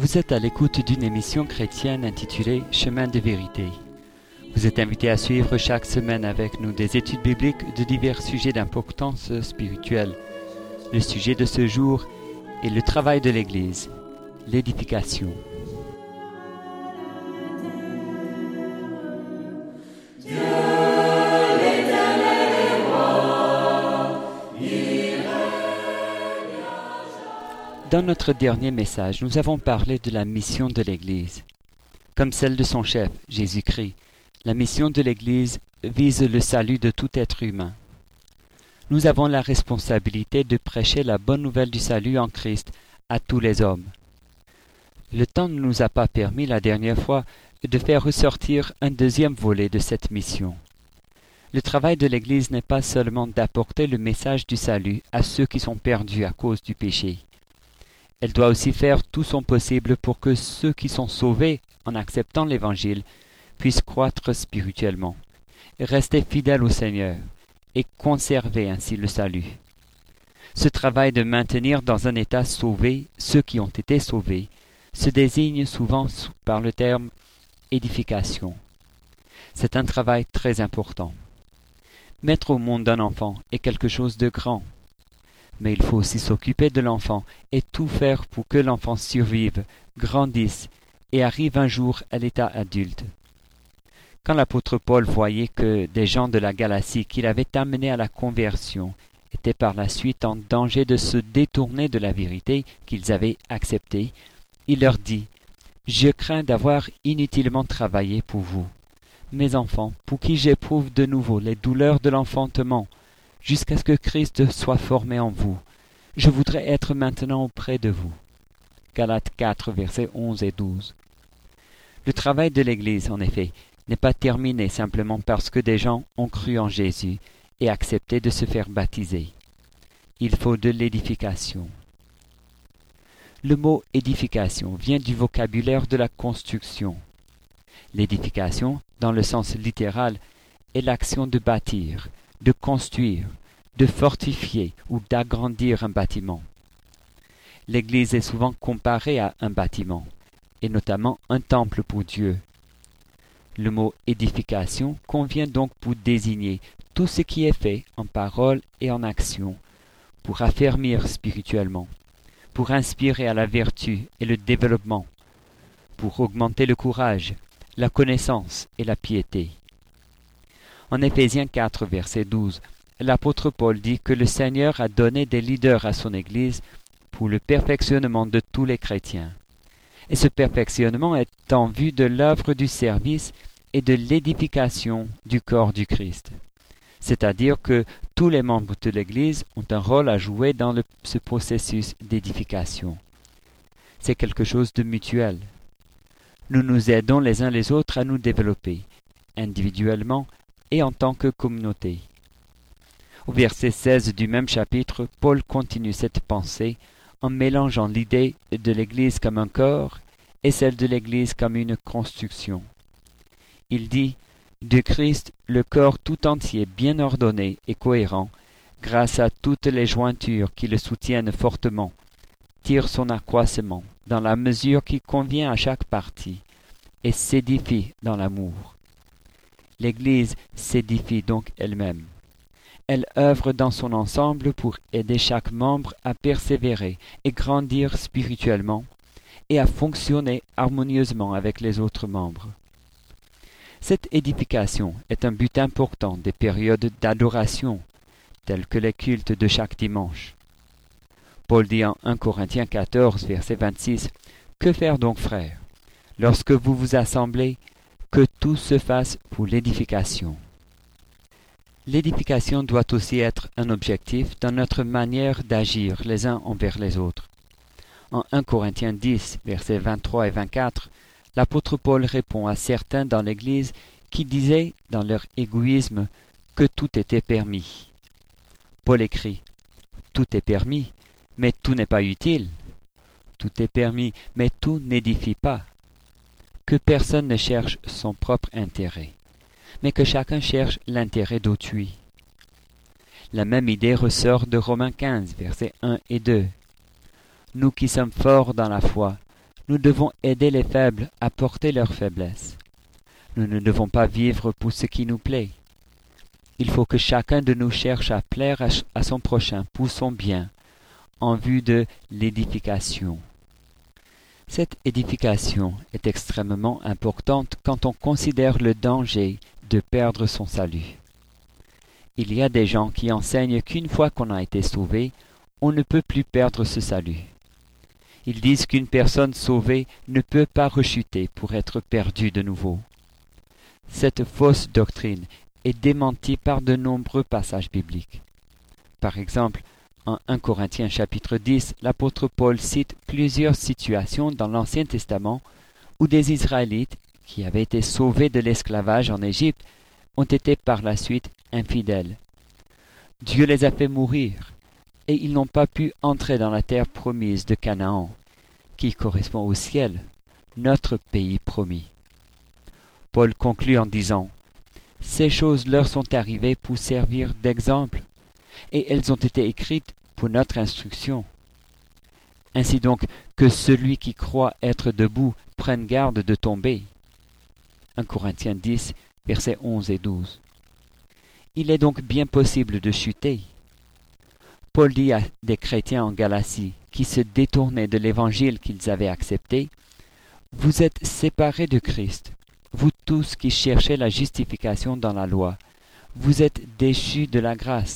Vous êtes à l'écoute d'une émission chrétienne intitulée Chemin de vérité. Vous êtes invité à suivre chaque semaine avec nous des études bibliques de divers sujets d'importance spirituelle. Le sujet de ce jour est le travail de l'Église, l'édification. Dans notre dernier message, nous avons parlé de la mission de l'Église. Comme celle de son chef, Jésus-Christ, la mission de l'Église vise le salut de tout être humain. Nous avons la responsabilité de prêcher la bonne nouvelle du salut en Christ à tous les hommes. Le temps ne nous a pas permis la dernière fois de faire ressortir un deuxième volet de cette mission. Le travail de l'Église n'est pas seulement d'apporter le message du salut à ceux qui sont perdus à cause du péché. Elle doit aussi faire tout son possible pour que ceux qui sont sauvés en acceptant l'Évangile puissent croître spirituellement, rester fidèles au Seigneur et conserver ainsi le salut. Ce travail de maintenir dans un état sauvé ceux qui ont été sauvés se désigne souvent par le terme édification. C'est un travail très important. Mettre au monde un enfant est quelque chose de grand. Mais il faut aussi s'occuper de l'enfant et tout faire pour que l'enfant survive, grandisse et arrive un jour à l'état adulte. Quand l'apôtre Paul voyait que des gens de la Galatie qu'il avait amenés à la conversion étaient par la suite en danger de se détourner de la vérité qu'ils avaient acceptée, il leur dit « Je crains d'avoir inutilement travaillé pour vous, mes enfants, pour qui j'éprouve de nouveau les douleurs de l'enfantement, jusqu'à ce que Christ soit formé en vous. Je voudrais être maintenant auprès de vous. » Galates 4, versets 11 et 12. Le travail de l'Église, en effet, n'est pas terminé simplement parce que des gens ont cru en Jésus et accepté de se faire baptiser. Il faut de l'édification. Le mot édification vient du vocabulaire de la construction. L'édification, dans le sens littéral, est l'action de bâtir, de construire, de fortifier ou d'agrandir un bâtiment. L'Église est souvent comparée à un bâtiment, et notamment un temple pour Dieu. Le mot édification convient donc pour désigner tout ce qui est fait en parole et en action, pour affermir spirituellement, pour inspirer à la vertu et le développement, pour augmenter le courage, la connaissance et la piété. En Éphésiens 4, verset 12, l'apôtre Paul dit que le Seigneur a donné des leaders à son Église pour le perfectionnement de tous les chrétiens. Et ce perfectionnement est en vue de l'œuvre du service et de l'édification du corps du Christ. C'est-à-dire que tous les membres de l'Église ont un rôle à jouer dans ce processus d'édification. C'est quelque chose de mutuel. Nous nous aidons les uns les autres à nous développer, individuellement et en tant que communauté. Au verset 16 du même chapitre, Paul continue cette pensée en mélangeant l'idée de l'Église comme un corps et celle de l'Église comme une construction. Il dit « De Christ, le corps tout entier bien ordonné et cohérent, grâce à toutes les jointures qui le soutiennent fortement, tire son accroissement dans la mesure qui convient à chaque partie et s'édifie dans l'amour. » L'Église s'édifie donc elle-même. Elle œuvre dans son ensemble pour aider chaque membre à persévérer et grandir spirituellement et à fonctionner harmonieusement avec les autres membres. Cette édification est un but important des périodes d'adoration, telles que les cultes de chaque dimanche. Paul dit en 1 Corinthiens 14, verset 26, « Que faire donc, frères, lorsque vous vous assemblez, que tout se fasse pour l'édification. » L'édification doit aussi être un objectif dans notre manière d'agir les uns envers les autres. En 1 Corinthiens 10, versets 23 et 24, l'apôtre Paul répond à certains dans l'Église qui disaient, dans leur égoïsme, que tout était permis. Paul écrit « Tout est permis, mais tout n'est pas utile. Tout est permis, mais tout n'édifie pas. Que personne ne cherche son propre intérêt, mais que chacun cherche l'intérêt d'autrui. » La même idée ressort de Romains 15, versets 1 et 2. Nous qui sommes forts dans la foi, Nous devons aider les faibles à porter leurs faiblesses. Nous ne devons pas vivre pour ce qui nous plaît. Il faut que chacun de nous cherche à plaire à son prochain pour son bien, en vue de l'édification. Cette édification est extrêmement importante quand on considère le danger de perdre son salut. Il y a des gens qui enseignent qu'une fois qu'on a été sauvé, on ne peut plus perdre ce salut. Ils disent qu'une personne sauvée ne peut pas rechuter pour être perdue de nouveau. Cette fausse doctrine est démentie par de nombreux passages bibliques. Par exemple, en 1 Corinthiens chapitre 10, l'apôtre Paul cite plusieurs situations dans l'Ancien Testament où des Israélites qui avaient été sauvés de l'esclavage en Égypte ont été par la suite infidèles. Dieu les a fait mourir et ils n'ont pas pu entrer dans la terre promise de Canaan, qui correspond au ciel, notre pays promis. Paul conclut en disant « Ces choses leur sont arrivées pour servir d'exemple, et elles ont été écrites pour notre instruction. Ainsi donc que celui qui croit être debout prenne garde de tomber. » 1 Corinthiens 10, versets 11 et 12. Il est donc bien possible de chuter. Paul dit à des chrétiens en Galatie qui se détournaient de l'évangile qu'ils avaient accepté, « Vous êtes séparés de Christ, vous tous qui cherchez la justification dans la loi, vous êtes déchus de la grâce. »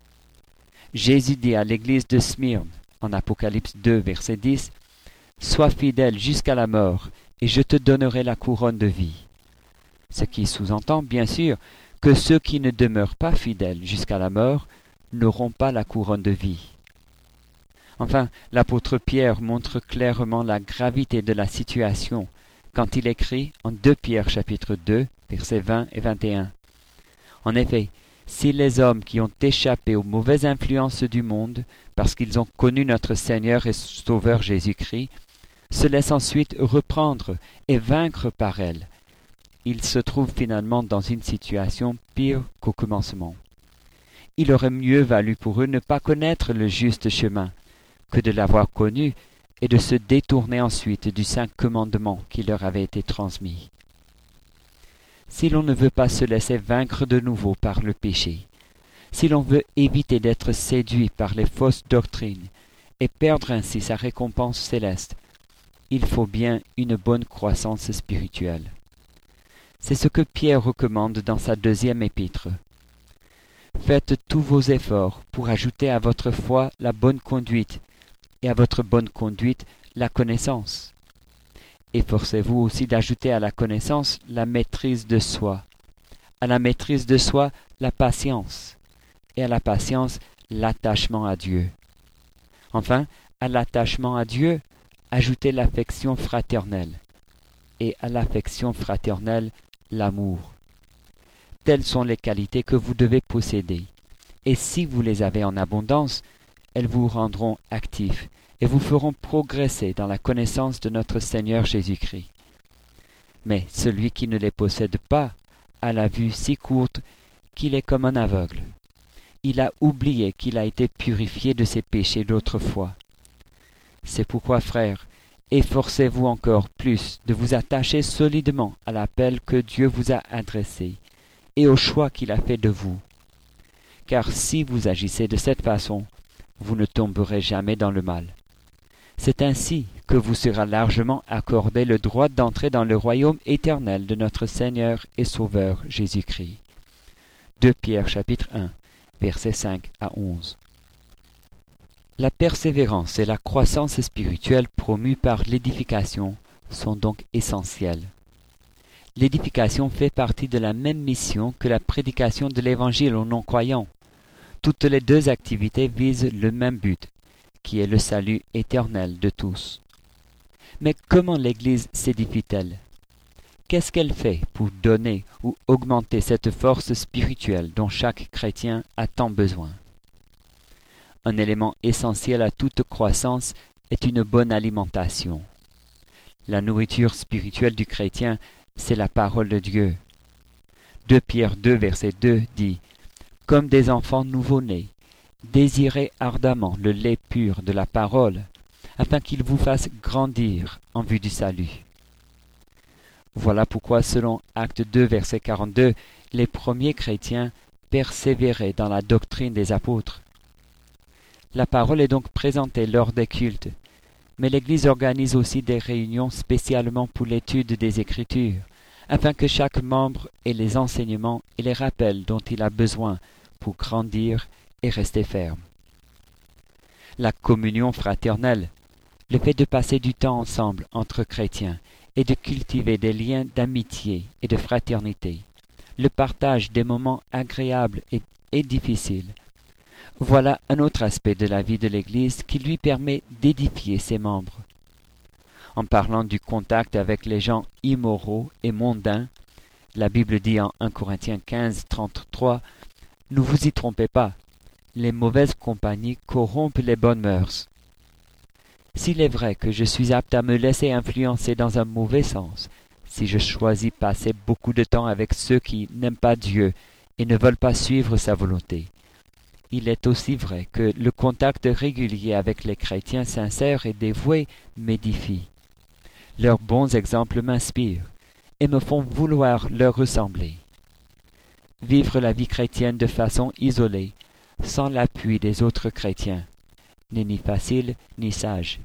Jésus dit à l'église de Smyrne, en Apocalypse 2, verset 10, « Sois fidèle jusqu'à la mort, et je te donnerai la couronne de vie. » Ce qui sous-entend, bien sûr, que ceux qui ne demeurent pas fidèles jusqu'à la mort n'auront pas la couronne de vie. Enfin, l'apôtre Pierre montre clairement la gravité de la situation quand il écrit en 2 Pierre chapitre 2, versets 20 et 21. En effet, si les hommes qui ont échappé aux mauvaises influences du monde, parce qu'ils ont connu notre Seigneur et Sauveur Jésus-Christ, se laissent ensuite reprendre et vaincre par elles, ils se trouvent finalement dans une situation pire qu'au commencement. Il aurait mieux valu pour eux ne pas connaître le juste chemin, que de l'avoir connu et de se détourner ensuite du saint commandement qui leur avait été transmis. Si l'on ne veut pas se laisser vaincre de nouveau par le péché, si l'on veut éviter d'être séduit par les fausses doctrines et perdre ainsi sa récompense céleste, il faut bien une bonne croissance spirituelle. C'est ce que Pierre recommande dans sa 2e épître. Faites tous vos efforts pour ajouter à votre foi la bonne conduite, et à votre bonne conduite la connaissance. Efforcez-vous aussi d'ajouter à la connaissance la maîtrise de soi, à la maîtrise de soi la patience, et à la patience l'attachement à Dieu. Enfin, à l'attachement à Dieu, ajoutez l'affection fraternelle, et à l'affection fraternelle l'amour. Telles sont les qualités que vous devez posséder, et si vous les avez en abondance, elles vous rendront actifs et vous feront progresser dans la connaissance de notre Seigneur Jésus-Christ. Mais celui qui ne les possède pas a la vue si courte qu'il est comme un aveugle. Il a oublié qu'il a été purifié de ses péchés d'autrefois. C'est pourquoi, frères, efforcez-vous encore plus de vous attacher solidement à l'appel que Dieu vous a adressé et au choix qu'il a fait de vous. Car si vous agissez de cette façon, vous ne tomberez jamais dans le mal. C'est ainsi que vous sera largement accordé le droit d'entrer dans le royaume éternel de notre Seigneur et Sauveur Jésus-Christ. 2 Pierre chapitre 1, versets 5 à 11. La persévérance et la croissance spirituelle promues par l'édification sont donc essentielles. L'édification fait partie de la même mission que la prédication de l'Évangile aux non-croyants. Toutes les deux activités visent le même but, qui est le salut éternel de tous. Mais comment l'Église s'édifie-t-elle? Qu'est-ce qu'elle fait pour donner ou augmenter cette force spirituelle dont chaque chrétien a tant besoin? Un élément essentiel à toute croissance est une bonne alimentation. La nourriture spirituelle du chrétien, c'est la parole de Dieu. 2 Pierre 2, verset 2 dit « Comme des enfants nouveau-nés, désirez ardemment le lait pur de la parole, afin qu'il vous fasse grandir en vue du salut. Voilà pourquoi, selon Actes 2, verset 42, les premiers chrétiens persévéraient dans la doctrine des apôtres. La parole est donc présentée lors des cultes, mais l'Église organise aussi des réunions spécialement pour l'étude des Écritures, afin que chaque membre ait les enseignements et les rappels dont il a besoin pour grandir et rester ferme. La communion fraternelle, le fait de passer du temps ensemble entre chrétiens et de cultiver des liens d'amitié et de fraternité, le partage des moments agréables et difficiles, voilà un autre aspect de la vie de l'Église qui lui permet d'édifier ses membres. En parlant du contact avec les gens immoraux et mondains, la Bible dit en 1 Corinthiens 15, 33, « Ne vous y trompez pas, les mauvaises compagnies corrompent les bonnes mœurs. » S'il est vrai que je suis apte à me laisser influencer dans un mauvais sens, si je choisis passer beaucoup de temps avec ceux qui n'aiment pas Dieu et ne veulent pas suivre sa volonté, il est aussi vrai que le contact régulier avec les chrétiens sincères et dévoués m'édifie. Leurs bons exemples m'inspirent et me font vouloir leur ressembler. Vivre la vie chrétienne de façon isolée, sans l'appui des autres chrétiens, n'est ni facile ni sage.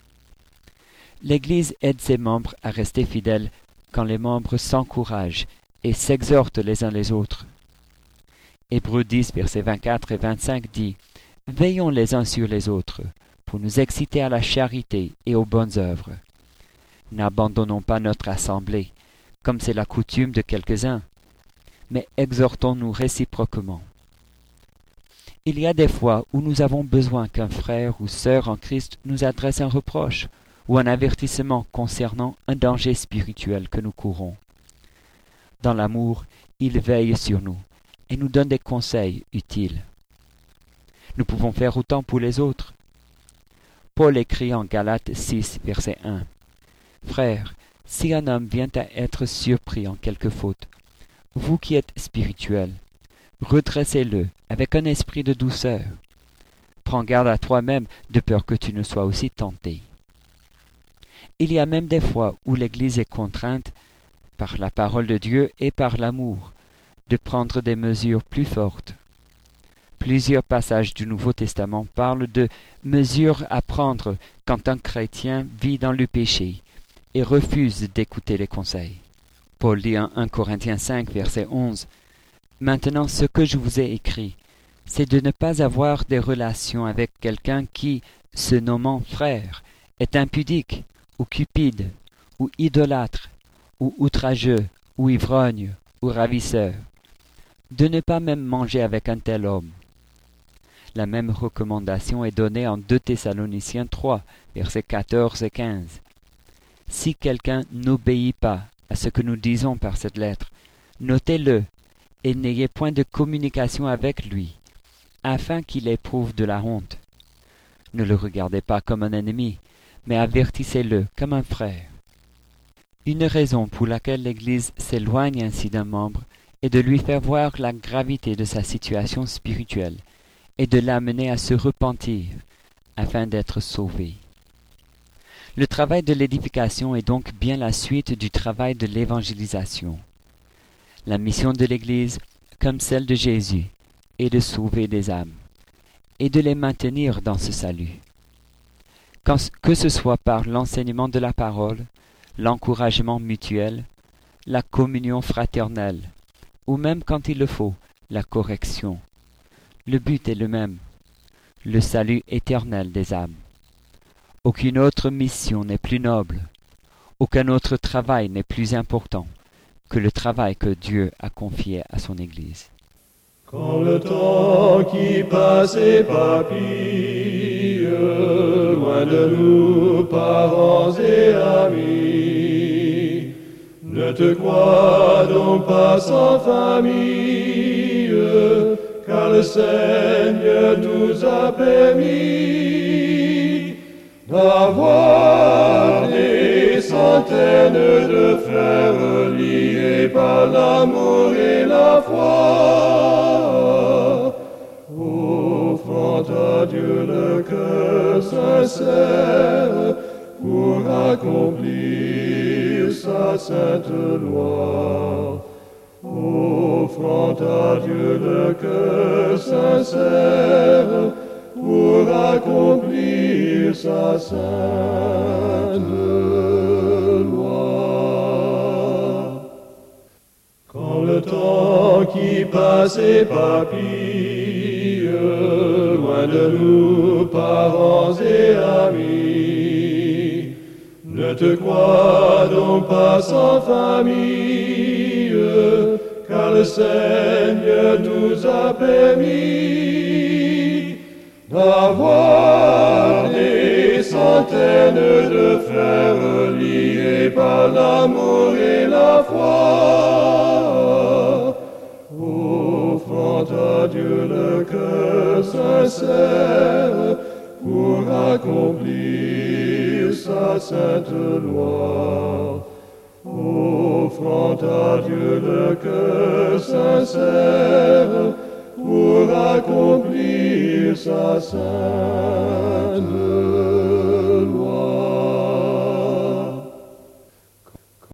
L'Église aide ses membres à rester fidèles quand les membres s'encouragent et s'exhortent les uns les autres. Hébreux 10, versets 24 et 25 dit « Veillons les uns sur les autres, pour nous exciter à la charité et aux bonnes œuvres. N'abandonnons pas notre assemblée, comme c'est la coutume de quelques-uns, mais exhortons-nous réciproquement. » Il y a des fois où nous avons besoin qu'un frère ou sœur en Christ nous adresse un reproche ou un avertissement concernant un danger spirituel que nous courons. Dans l'amour, il veille sur nous et nous donne des conseils utiles. Nous pouvons faire autant pour les autres. Paul écrit en Galates 6, verset 1. « Frères, si un homme vient à être surpris en quelque faute, vous qui êtes spirituels, redressez-le avec un esprit de douceur. Prends garde à toi-même de peur que tu ne sois aussi tenté. » Il y a même des fois où l'Église est contrainte, par la parole de Dieu et par l'amour, de prendre des mesures plus fortes. Plusieurs passages du Nouveau Testament parlent de mesures à prendre quand un chrétien vit dans le péché et refuse d'écouter les conseils. Paul dit en 1 Corinthiens 5, verset 11, « Maintenant, ce que je vous ai écrit, c'est de ne pas avoir des relations avec quelqu'un qui, se nommant frère, est impudique, ou cupide, ou idolâtre, ou outrageux, ou ivrogne, ou ravisseur. De ne pas même manger avec un tel homme. » La même recommandation est donnée en 2 Thessaloniciens 3, versets 14 et 15. « Si quelqu'un n'obéit pas à ce que nous disons par cette lettre, notez-le et n'ayez point de communication avec lui, afin qu'il éprouve de la honte. Ne le regardez pas comme un ennemi, mais avertissez-le comme un frère. » Une raison pour laquelle l'Église s'éloigne ainsi d'un membre est de lui faire voir la gravité de sa situation spirituelle et de l'amener à se repentir afin d'être sauvé. Le travail de l'édification est donc bien la suite du travail de l'évangélisation. La mission de l'Église, comme celle de Jésus, est de sauver des âmes et de les maintenir dans ce salut. Que ce soit par l'enseignement de la parole, l'encouragement mutuel, la communion fraternelle, ou même quand il le faut, la correction. Le but est le même, le salut éternel des âmes. Aucune autre mission n'est plus noble, aucun autre travail n'est plus important que le travail que Dieu a confié à son Église. Quand le temps qui passe épapille, loin de nous, parents et amis, ne te crois donc pas sans famille, car le Seigneur nous a permis d'avoir des centaines de frères liés par l'amour et la foi, offrant à Dieu le cœur sincère accomplir sa sainte loi. Offrant à Dieu le cœur sincère pour accomplir sa sainte loi. Quand le temps qui passe éparpille, loin de nous, parents et amis, ne te crois donc pas sans famille, car le Seigneur nous a permis d'avoir des centaines de frères liés par l'amour et la foi, offrant à Dieu le cœur sincère pour accomplir sa sainte loi. Offrant à Dieu le cœur sincère pour accomplir sa sainte